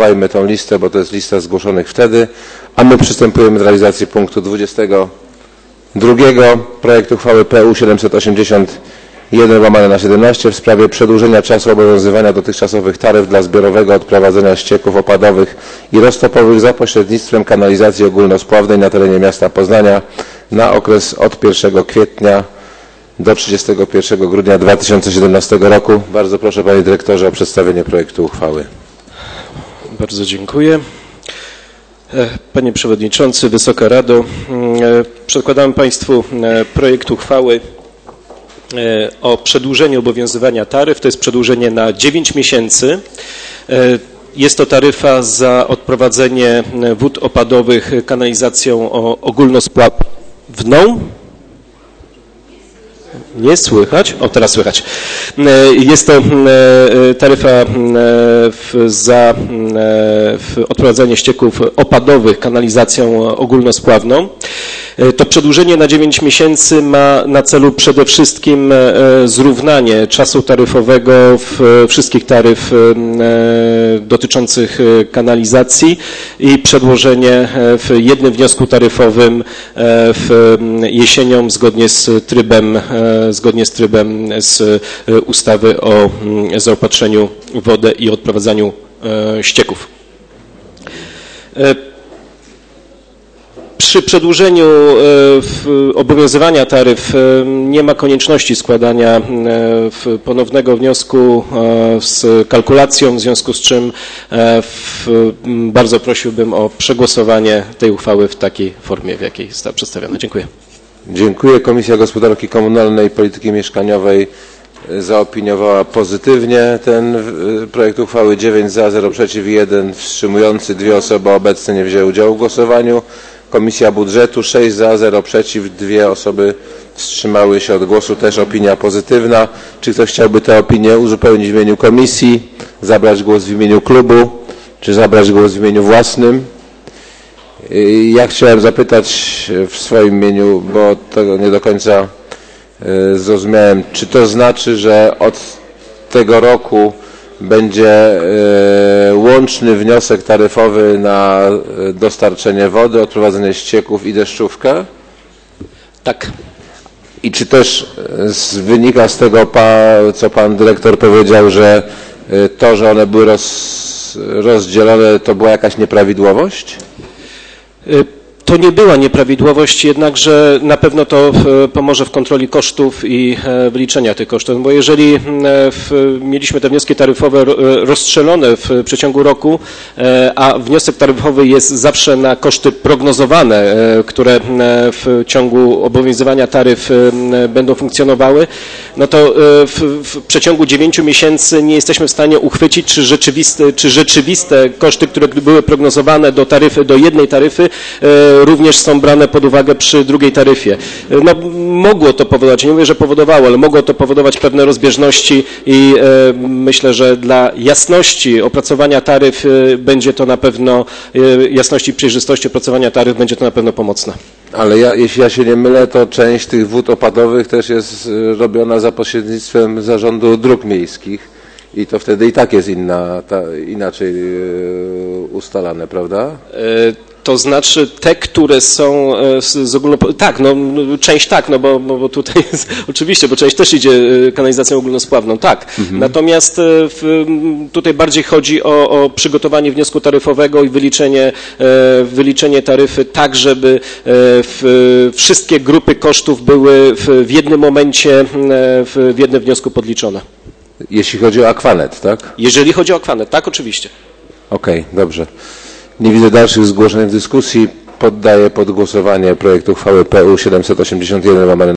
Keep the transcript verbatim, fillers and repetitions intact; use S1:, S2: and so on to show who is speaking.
S1: odwołajmy tą listę, bo to jest lista zgłoszonych wtedy, a my przystępujemy do realizacji punktu dwudziestego drugiego projektu uchwały P U siedemset osiemdziesiąt jeden łamane na siedemnaście w sprawie przedłużenia czasu obowiązywania dotychczasowych taryf dla zbiorowego odprowadzenia ścieków opadowych i roztopowych za pośrednictwem kanalizacji ogólnospławnej na terenie miasta Poznania na okres od pierwszego kwietnia do trzydziestego pierwszego grudnia dwa tysiące siedemnastego roku. Bardzo proszę, panie dyrektorze, o przedstawienie projektu uchwały.
S2: Bardzo dziękuję. Panie Przewodniczący, Wysoka Rado, przedkładam Państwu projekt uchwały o przedłużeniu obowiązywania taryf. To jest przedłużenie na dziewięć miesięcy. Jest to taryfa za odprowadzenie wód opadowych kanalizacją ogólnospławną. Nie słychać? O, teraz słychać. Jest to taryfa za odprowadzanie ścieków opadowych kanalizacją ogólnospławną. To przedłużenie na dziewięć miesięcy ma na celu przede wszystkim zrównanie czasu taryfowego wszystkich taryf dotyczących kanalizacji i przedłożenie w jednym wniosku taryfowym w jesienią zgodnie z trybem, zgodnie z trybem z ustawy o zaopatrzeniu w wodę i odprowadzaniu ścieków. Przy przedłużeniu obowiązywania taryf nie ma konieczności składania ponownego wniosku z kalkulacją, w związku z czym bardzo prosiłbym o przegłosowanie tej uchwały w takiej formie, w jakiej została przedstawiona. Dziękuję.
S1: Dziękuję. Komisja Gospodarki Komunalnej i Polityki Mieszkaniowej zaopiniowała pozytywnie ten projekt uchwały. dziewięć za, zero przeciw, jeden wstrzymujący. Dwie osoby obecne nie wzięły udziału w głosowaniu. Komisja Budżetu sześć za, zero przeciw, dwie osoby wstrzymały się od głosu, też opinia pozytywna. Czy ktoś chciałby tę opinię uzupełnić w imieniu komisji, zabrać głos w imieniu klubu, czy zabrać głos w imieniu własnym? Ja chciałem zapytać w swoim imieniu, bo tego nie do końca zrozumiałem, czy to znaczy, że od tego roku będzie łączny wniosek taryfowy na dostarczenie wody, odprowadzenie ścieków i deszczówkę?
S2: Tak.
S1: I czy też wynika z tego, co pan dyrektor powiedział, że to, że one były roz, rozdzielone, to była jakaś nieprawidłowość?
S2: To nie była nieprawidłowość, jednakże na pewno to pomoże w kontroli kosztów i wyliczenia tych kosztów, bo jeżeli w, mieliśmy te wnioski taryfowe rozstrzelone w przeciągu roku, a wniosek taryfowy jest zawsze na koszty prognozowane, które w ciągu obowiązywania taryf będą funkcjonowały, no to w, w przeciągu dziewięciu miesięcy nie jesteśmy w stanie uchwycić, czy rzeczywiste, czy rzeczywiste koszty, które były prognozowane do taryfy, do jednej taryfy, również są brane pod uwagę przy drugiej taryfie. No, mogło to powodować, nie mówię, że powodowało, ale mogło to powodować pewne rozbieżności i e, myślę, że dla jasności opracowania taryf e, będzie to na pewno, e, jasności i przejrzystości opracowania taryf będzie to na pewno pomocne.
S1: Ale ja, jeśli ja się nie mylę, to część tych wód opadowych też jest robiona za pośrednictwem Zarządu Dróg Miejskich i to wtedy i tak jest inna, ta, inaczej e, ustalane, prawda?
S2: E, To znaczy te, które są z ogólno... Tak, no część tak, no bo, bo tutaj jest, oczywiście, bo część też idzie kanalizacją ogólnospławną, tak. Mhm. Natomiast w, tutaj bardziej chodzi o, o przygotowanie wniosku taryfowego i wyliczenie, wyliczenie taryfy tak, żeby w, wszystkie grupy kosztów były w, w jednym momencie, w, w jednym wniosku podliczone.
S1: Jeśli chodzi o Aquanet, tak?
S2: Jeżeli chodzi o Aquanet, tak, oczywiście.
S1: Okej, okay, dobrze. Nie widzę dalszych zgłoszeń w dyskusji. Poddaję pod głosowanie projekt uchwały P U siedemset osiemdziesiąt jeden łamane